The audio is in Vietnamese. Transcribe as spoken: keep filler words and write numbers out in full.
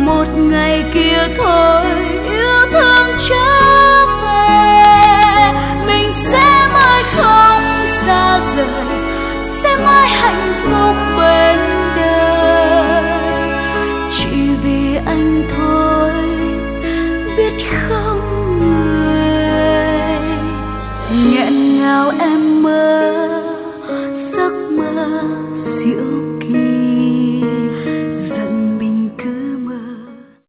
một ngày kia thôi yêu thương trở về, mình sẽ mãi không xa rời, sẽ mãi hạnh phúc bên đời, chỉ vì anh thôi biết không người. Nghẹn ngào em